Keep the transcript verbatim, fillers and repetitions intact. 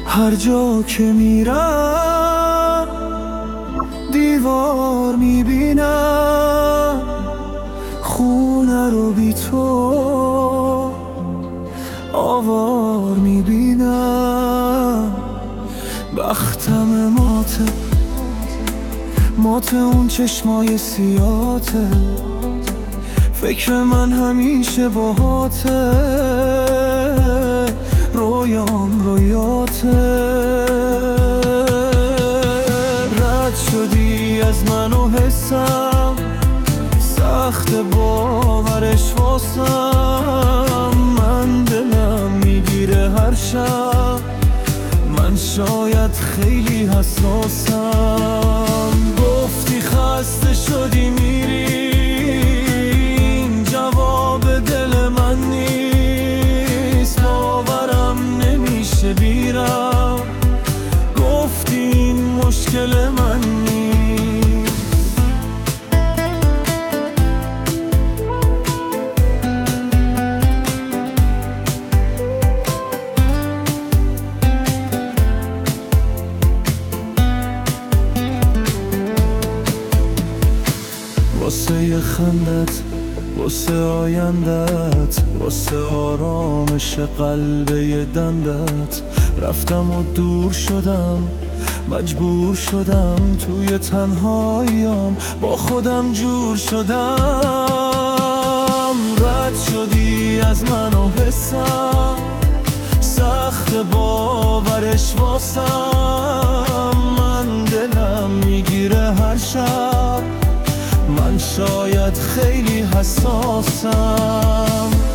هر جا که میرم دیوار میبینم، خونه رو بی تو آوار میبینم. بختم ماته مات اون چشمای سیاته، فکر من همیشه باهاته، رویام رویاته. رد شدی از من و حسم، سخت باورش واسم. من دلم میگیره هر شب، من شاید خیلی حساسم. گفتی خسته شدی میری، این جواب دل من نیست. باورم نمیشه بیرم، گفتی این مشکل من نیست. واسه یه خندت، واسه آیندت، واسه آرامش قلب یه دندت، رفتم و دور شدم، مجبور شدم توی تنهاییام با خودم جور شدم. رد شدی از من و حسم، سخت باورش واسم. من دلم میگیره هر شب، من شاید خیلی حساسم.